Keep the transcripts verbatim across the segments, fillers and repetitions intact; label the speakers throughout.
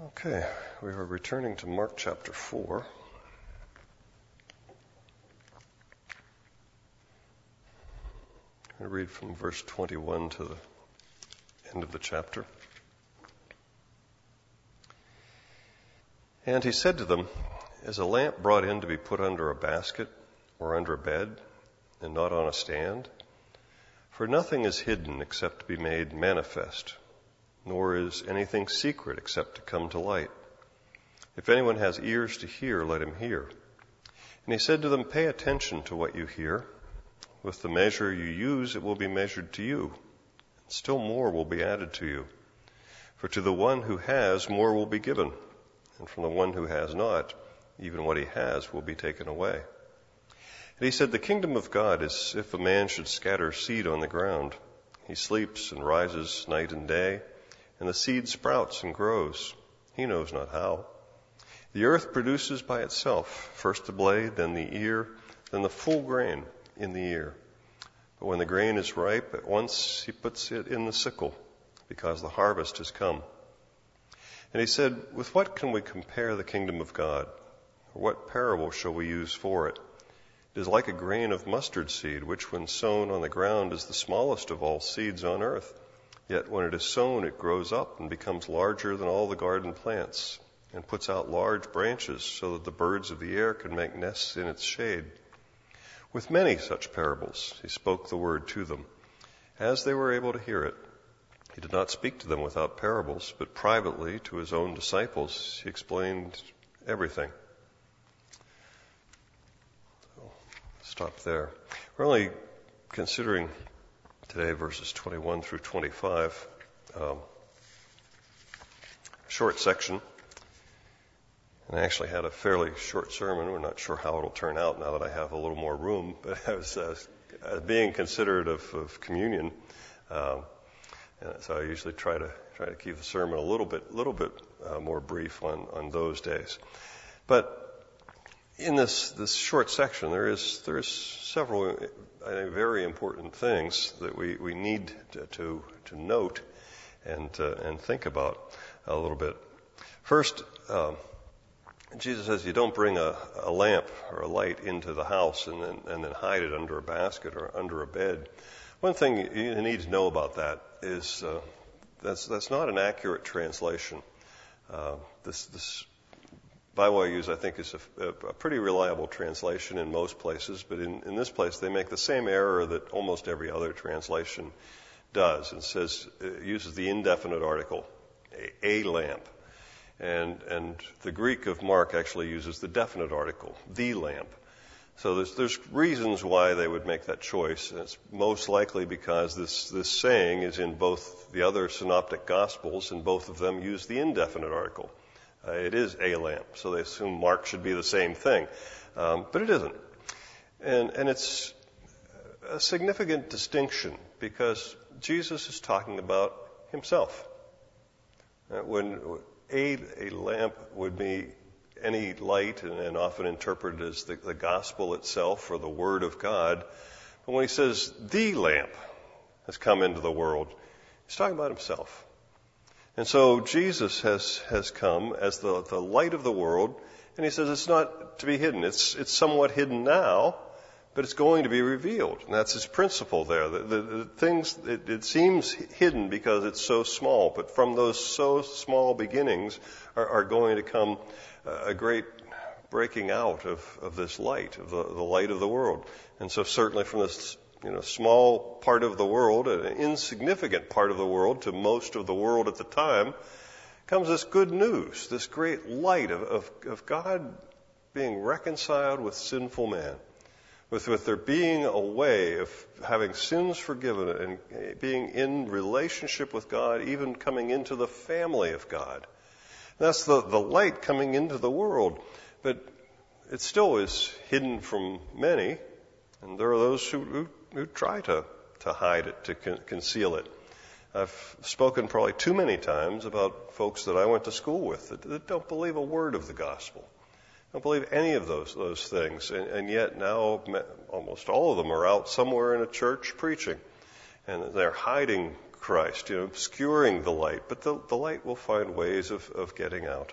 Speaker 1: Okay, we are returning to Mark chapter four. I read from verse twenty-one to the end of the chapter. And he said to them, "Is a lamp brought in to be put under a basket or under a bed, and not on a stand? For nothing is hidden except to be made manifest, nor is anything secret except to come to light. If anyone has ears to hear, let him hear." And he said to them, "Pay attention to what you hear. With the measure you use, it will be measured to you, and still more will be added to you. For to the one who has, more will be given, and from the one who has not, even what he has will be taken away." And he said, "The kingdom of God is if a man should scatter seed on the ground. He sleeps and rises night and day, and the seed sprouts and grows. He knows not how. The earth produces by itself first the blade, then the ear, then the full grain in the ear. But when the grain is ripe, at once he puts it in the sickle, because the harvest has come." And he said, "With what can we compare the kingdom of God? Or what parable shall we use for it? It is like a grain of mustard seed, which when sown on the ground is the smallest of all seeds on earth. Yet when it is sown, it grows up and becomes larger than all the garden plants, and puts out large branches so that the birds of the air can make nests in its shade." With many such parables he spoke the word to them, as they were able to hear it. He did not speak to them without parables, but privately to his own disciples he explained everything. So, stop there. We're only considering today verses twenty-one through twenty-five, um, short section. And I actually had a fairly short sermon. We're not sure how it'll turn out now that I have a little more room. But I was uh, being considerate of, of communion, um, and so I usually try to try to keep the sermon a little bit, little bit uh, more brief on, on those days. But in this this short section, there is there is several, I think, very important things that we, we need to, to to note and uh, and think about a little bit. First. Um, Jesus says you don't bring a, a lamp or a light into the house and then, and then hide it under a basket or under a bed. One thing you need to know about that is uh, that's that's not an accurate translation. Uh, this this Bible I use, I think, is a, a pretty reliable translation in most places, but in, in this place they make the same error that almost every other translation does. It says it uses the indefinite article, a, a lamp. And and the Greek of Mark actually uses the definite article, the lamp. So there's there's reasons why they would make that choice. And it's most likely because this, this saying is in both the other synoptic gospels, and both of them use the indefinite article. Uh, it is a lamp, so they assume Mark should be the same thing. Um, but it isn't. And and it's a significant distinction because Jesus is talking about himself. Uh, when A, a lamp would be any light and, and often interpreted as the, the gospel itself or the word of God. But when he says the lamp has come into the world, he's talking about himself. And so Jesus has, has come as the, the light of the world, and he says it's not to be hidden. It's, it's somewhat hidden now, but it's going to be revealed. And that's his principle there. The, the, the things, it, it seems hidden because it's so small, but from those so small beginnings are, are going to come a great breaking out of, of this light, of the, the light of the world. And so certainly from this, you know, small part of the world, an insignificant part of the world to most of the world at the time, comes this good news, this great light of, of, of God being reconciled with sinful man. With, with there being a way of having sins forgiven and being in relationship with God, even coming into the family of God. That's the, the light coming into the world. But it still is hidden from many, and there are those who, who, who try to, to hide it, to con- conceal it. I've spoken probably too many times about folks that I went to school with that, that don't believe a word of the gospel. Don't believe any of those those things, and, and yet now almost all of them are out somewhere in a church preaching, and they're hiding Christ, you know, obscuring the light, but the, the light will find ways of, of getting out.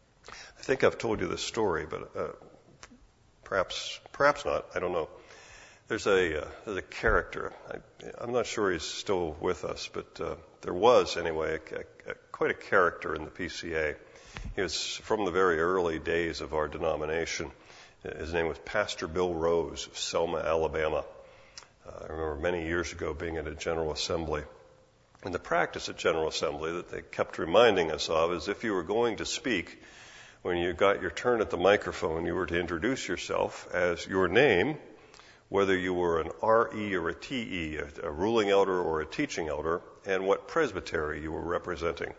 Speaker 1: I think I've told you this story, but uh, perhaps perhaps not. I don't know. There's a uh, there's a character. I, I'm not sure he's still with us, but uh, there was anyway a, a, a, quite a character in the P C A. He was from the very early days of our denomination. His name was Pastor Bill Rose of Selma, Alabama. Uh, I remember many years ago being at a General Assembly. And the practice at General Assembly that they kept reminding us of is if you were going to speak, when you got your turn at the microphone, you were to introduce yourself as your name, whether you were an R E or a T E, a, a ruling elder or a teaching elder, and what presbytery you were representing.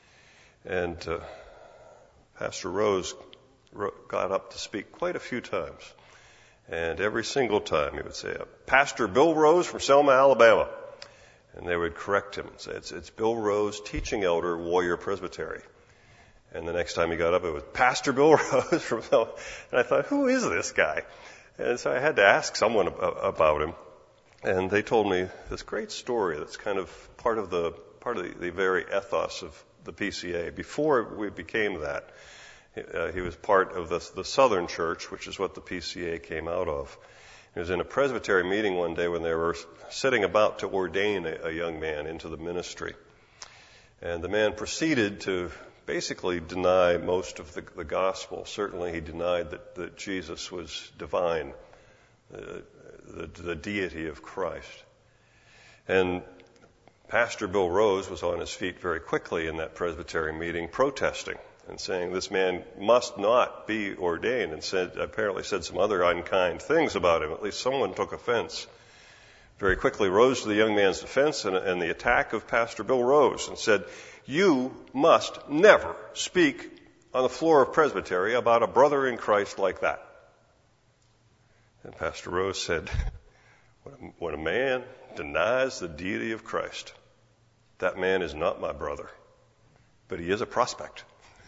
Speaker 1: And uh, Pastor Rose got up to speak quite a few times. And every single time he would say, Pastor Bill Rose from Selma, Alabama. And they would correct him and say, it's, it's Bill Rose, teaching elder, Warrior Presbytery. And the next time he got up, it was Pastor Bill Rose from Selma. And I thought, who is this guy? And so I had to ask someone about him. And they told me this great story that's kind of part of the part of the, the very ethos of the P C A. Before we became that, uh, he was part of the, the Southern Church, which is what the P C A came out of. He was in a Presbytery meeting one day when they were sitting about to ordain a, a young man into the ministry. And the man proceeded to basically deny most of the, the gospel. Certainly he denied that, that Jesus was divine, uh, the, the deity of Christ. And Pastor Bill Rose was on his feet very quickly in that Presbytery meeting protesting and saying this man must not be ordained, and said, apparently said some other unkind things about him. At least someone took offense. Very quickly rose to the young man's defense and, and the attack of Pastor Bill Rose and said, you must never speak on the floor of Presbytery about a brother in Christ like that. And Pastor Rose said, when a, when a man denies the deity of Christ, that man is not my brother, but he is a prospect.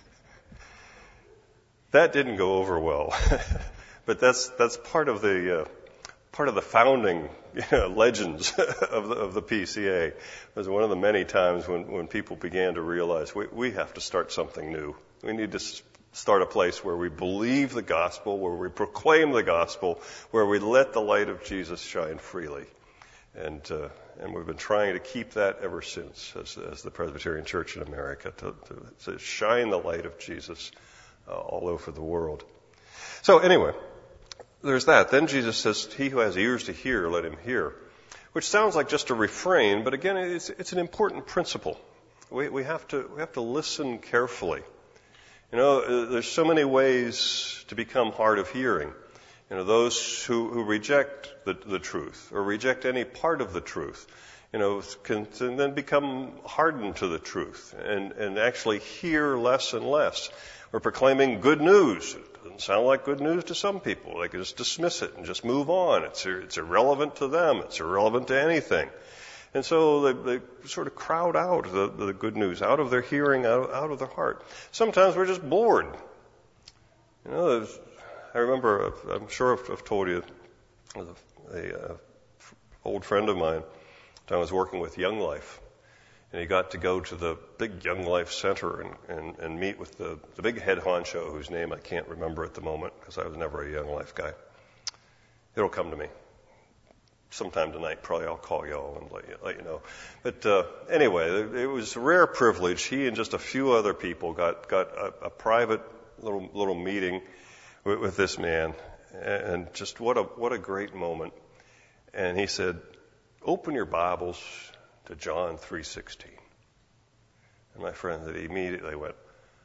Speaker 1: That didn't go over well, but that's that's part of the uh, part of the founding you know, legends of the, of the P C A. It was one of the many times when, when people began to realize we, we have to start something new. We need to start a place where we believe the gospel, where we proclaim the gospel, where we let the light of Jesus shine freely. And uh, and we've been trying to keep that ever since as, as the Presbyterian Church in America, to, to, to shine the light of Jesus uh, all over the world. So anyway, there's that. Then Jesus says, he who has ears to hear, let him hear, which sounds like just a refrain, but again, it's, it's an important principle. We, we have to we have to listen carefully. You know, there's so many ways to become hard of hearing. You know, those who, who reject the, the truth or reject any part of the truth, you know, can, can then become hardened to the truth and, and actually hear less and less. We're proclaiming good news. It doesn't sound like good news to some people. They can just dismiss it and just move on. It's, it's irrelevant to them. It's irrelevant to anything. And so they, they sort of crowd out the, the good news out of their hearing, out, out of their heart. Sometimes we're just bored. You know, there's, I remember, I'm sure I've, I've told you, a, a, a old friend of mine, I was working with Young Life, and he got to go to the big Young Life Center and, and, and meet with the, the big head honcho, whose name I can't remember at the moment because I was never a Young Life guy. It'll come to me sometime tonight. Probably I'll call y'all and let you, let you know. But uh, anyway, it was a rare privilege. He and just a few other people got got a, a private little little meeting with, with this man, and just what a what a great moment. And he said, "Open your Bibles to John three sixteen." And my friend immediately went.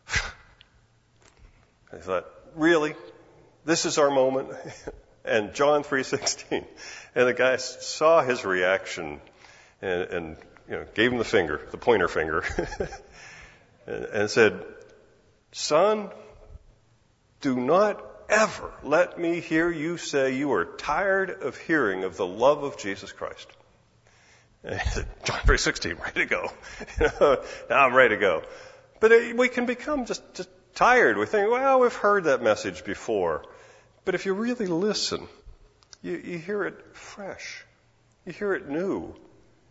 Speaker 1: I thought, really? This is our moment? And John three sixteen. And the guy saw his reaction and, and you know, gave him the finger, the pointer finger, and, and said, "Son, do not ever let me hear you say you are tired of hearing of the love of Jesus Christ." And he said, John three sixteen, ready to go. Now I'm ready to go. But we can become just, just tired. We think, well, we've heard that message before. But if you really listen, you, you hear it fresh. You hear it new.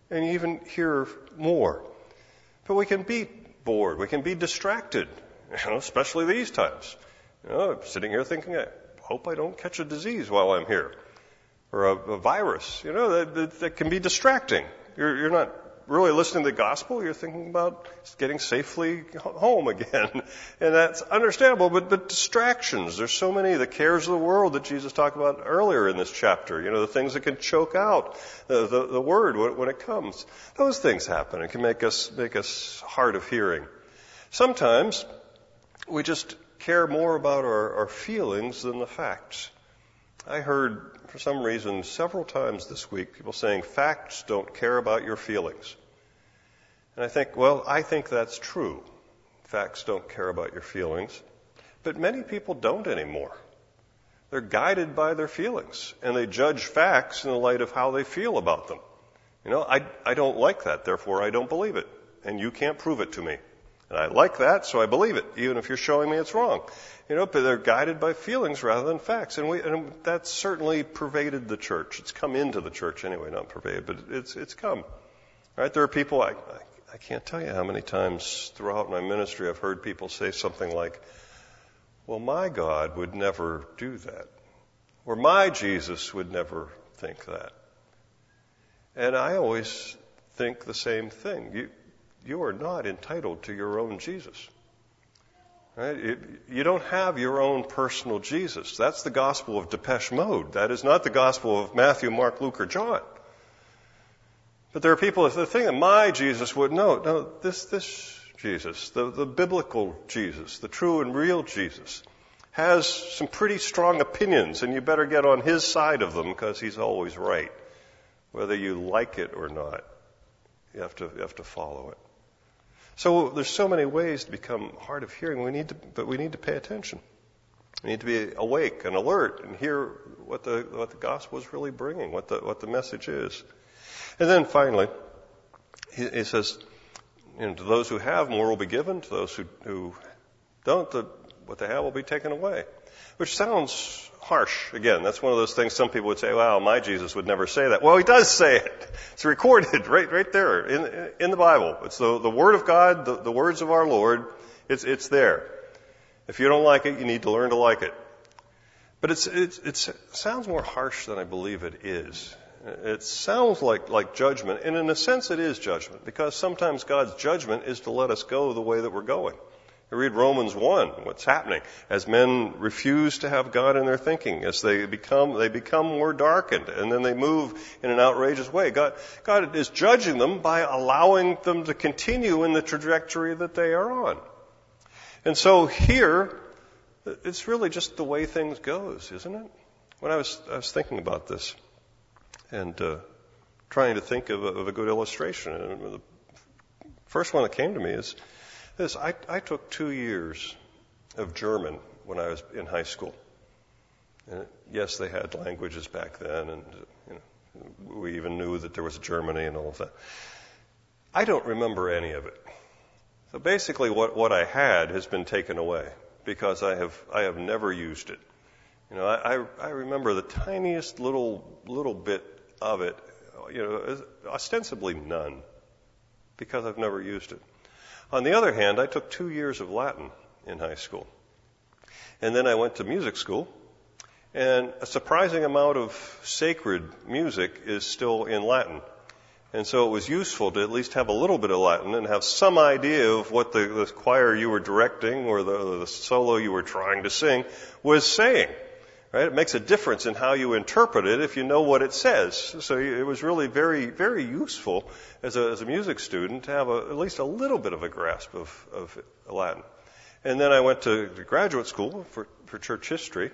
Speaker 1: and even hear more. But we can be bored. We can be distracted, you know, especially these times. You know, I'm sitting here thinking, I hope I don't catch a disease while I'm here, or a, a virus. You know, that, that, that can be distracting. You're, you're not really listening to the gospel. You're thinking about getting safely home again, and that's understandable. But but distractions. There's so many. The cares of the world that Jesus talked about earlier in this chapter. You know, the things that can choke out the the, the word when, when it comes. Those things happen. It can make us make us hard of hearing. Sometimes we just care more about our, our feelings than the facts. I heard, for some reason, several times this week, people saying, facts don't care about your feelings. And I think, well, I think that's true. Facts don't care about your feelings. But many people don't anymore. They're guided by their feelings, and they judge facts in the light of how they feel about them. You know, I, I don't like that, therefore I don't believe it. And you can't prove it to me. And I like that, so I believe it, even if you're showing me it's wrong. You know, but they're guided by feelings rather than facts. And we, and that's certainly pervaded the church. It's come into the church anyway, not pervaded, but it's, it's come. Right? There are people, I, I, I can't tell you how many times throughout my ministry I've heard people say something like, well, my God would never do that. Or my Jesus would never think that. And I always think the same thing. You, you are not entitled to your own Jesus. Right? You don't have your own personal Jesus. That's the gospel of Depeche Mode. That is not the gospel of Matthew, Mark, Luke, or John. But there are people that think that my Jesus would know. No, this this Jesus, the, the biblical Jesus, the true and real Jesus, has some pretty strong opinions, and you better get on his side of them because he's always right. Whether you like it or not, you have to you have to follow it. So there's so many ways to become hard of hearing. We need to, but we need to pay attention. We need to be awake and alert and hear what the what the gospel is really bringing, what the what the message is. And then finally, he, he says, you know, to those who have, more will be given. To those who who don't, the, what they have will be taken away. Which sounds harsh. Again, that's one of those things some people would say, wow, my Jesus would never say that. Well, he does say it. It's recorded right right there in in the Bible. It's the, the Word of God, the, the words of our Lord. It's it's there. If you don't like it, you need to learn to like it. But it's it's it sounds more harsh than I believe it is. It sounds like, like judgment, and in a sense it is judgment, because sometimes God's judgment is to let us go the way that we're going. You read Romans one, what's happening as men refuse to have God in their thinking, as they become they become more darkened, and then they move in an outrageous way. God, God is judging them by allowing them to continue in the trajectory that they are on. And so here, it's really just the way things goes, isn't it? When I was I was thinking about this and uh, trying to think of a, of a good illustration, and the first one that came to me is this. I, I took two years of German when I was in high school. And yes, they had languages back then, and you know, we even knew that there was Germany and all of that. I don't remember any of it. So basically, what, what I had has been taken away because I have I have never used it. You know, I, I, I remember the tiniest little little bit of it. You know, ostensibly none, because I've never used it. On the other hand, I took two years of Latin in high school. And then I went to music school, and a surprising amount of sacred music is still in Latin. And so it was useful to at least have a little bit of Latin and have some idea of what the, the choir you were directing or the, the solo you were trying to sing was saying. Right? It makes a difference in how you interpret it if you know what it says. So it was really very, very useful as a, as a music student to have a, at least a little bit of a grasp of, of Latin. And then I went to graduate school for, for church history,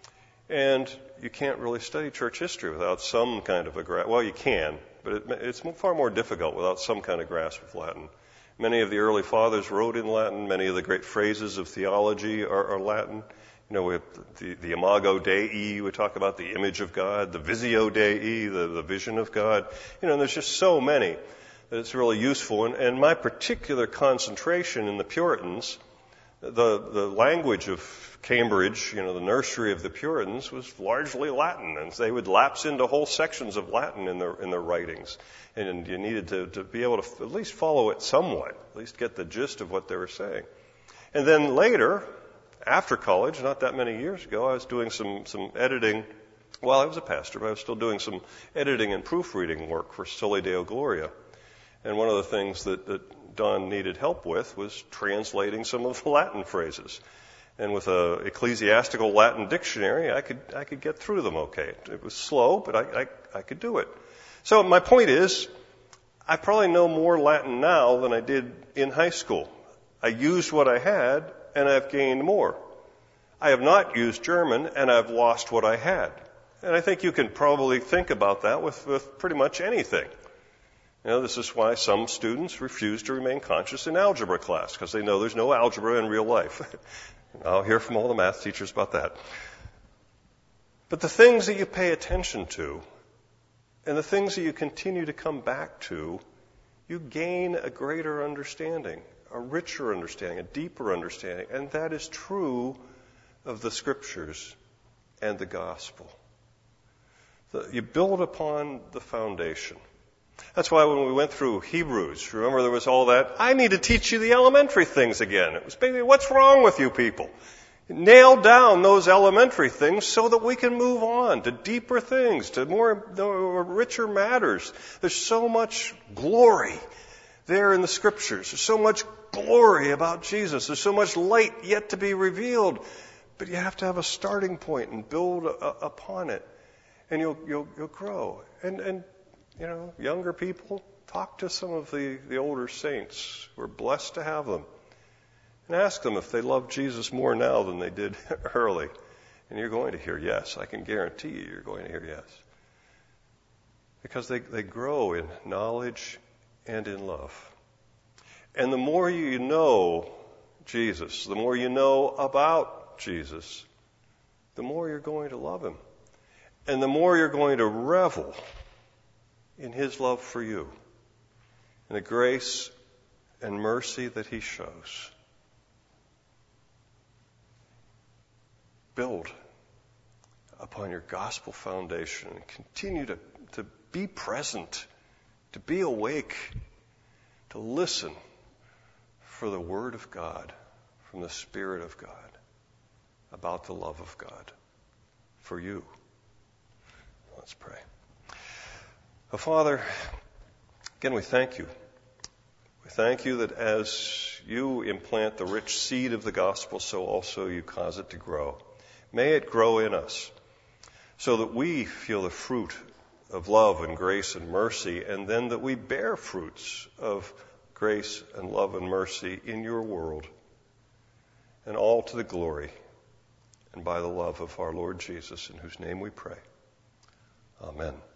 Speaker 1: and you can't really study church history without some kind of a grasp. Well, you can, but it, it's far more difficult without some kind of grasp of Latin. Many of the early fathers wrote in Latin. Many of the great phrases of theology are, are Latin. You know, we have the, the Imago Dei, we talk about the image of God, the Visio Dei, the, the vision of God. You know, and there's just so many that it's really useful. And, and my particular concentration in the Puritans The, the language of Cambridge, you know, the nursery of the Puritans, was largely Latin, and they would lapse into whole sections of Latin in their, in their writings. And you needed to, to be able to at least follow it somewhat, at least get the gist of what they were saying. And then later, after college, not that many years ago, I was doing some, some editing. Well, I was a pastor, but I was still doing some editing and proofreading work for Soli Deo Gloria. And one of the things that, that Don needed help with was translating some of the Latin phrases. And with a ecclesiastical Latin dictionary, I could I could get through them okay. It was slow, but I, I, I could do it. So my point is, I probably know more Latin now than I did in high school. I used what I had, and I've gained more. I have not used German, and I've lost what I had. And I think you can probably think about that with, with pretty much anything. You know, this is why some students refuse to remain conscious in algebra class, because they know there's no algebra in real life. I'll hear from all the math teachers about that. But the things that you pay attention to, and the things that you continue to come back to, you gain a greater understanding, a richer understanding, a deeper understanding. And that is true of the Scriptures and the gospel. You build upon the foundation. That's why when we went through Hebrews, remember there was all that, I need to teach you the elementary things again. It was basically, what's wrong with you people? Nail down those elementary things so that we can move on to deeper things, to more, more richer matters. There's so much glory there in the Scriptures. There's so much glory about Jesus. There's so much light yet to be revealed. But you have to have a starting point and build a, upon it. And you'll, you'll, you'll grow. And, and, you know, younger people, talk to some of the, the older saints. We're blessed to have them. And ask them if they love Jesus more now than they did early. And you're going to hear yes. I can guarantee you you're going to hear yes. Because they, they grow in knowledge and in love. And the more you know Jesus, the more you know about Jesus, the more you're going to love him. And the more you're going to revel in his love for you, and the grace and mercy that he shows. Build upon your gospel foundation and continue to, to be present, to be awake, to listen for the Word of God, from the Spirit of God, about the love of God for you. Let's pray. Oh, Father, again, we thank you. We thank you that as you implant the rich seed of the gospel, so also you cause it to grow. May it grow in us so that we feel the fruit of love and grace and mercy, and then that we bear fruits of grace and love and mercy in your world, and all to the glory and by the love of our Lord Jesus, in whose name we pray. Amen.